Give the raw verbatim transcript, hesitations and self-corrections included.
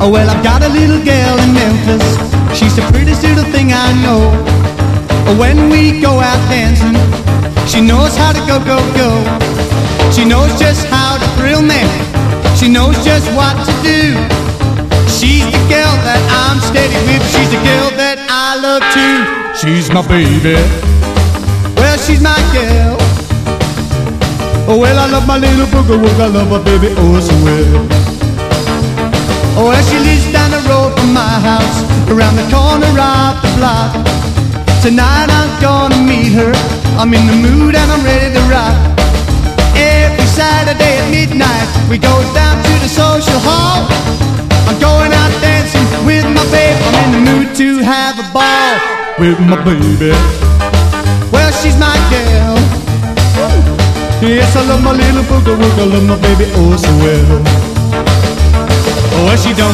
Oh, well, I've got a little girl in Memphis. She's the prettiest little thing I know. Oh, when we go out dancing, she knows how to go, go, go. She knows just how to thrill me. She knows just what to do. She's the girl that I'm steady with. She's the girl that I love too. She's my baby. Well, she's my girl. Oh, well, I love my little booger wooger. I love my baby oh so well. Oh, well, she lives down the road from my house, around the corner of the block. Tonight I'm gonna meet her. I'm in the mood and I'm ready to rock. Every Saturday at midnight we go down to the social hall. I'm going out dancing with my baby. I'm in the mood to have a ball with my baby. Well, she's my girl. Yes, I love my little booger wooger. I love my baby oh so well. Oh, well, she don't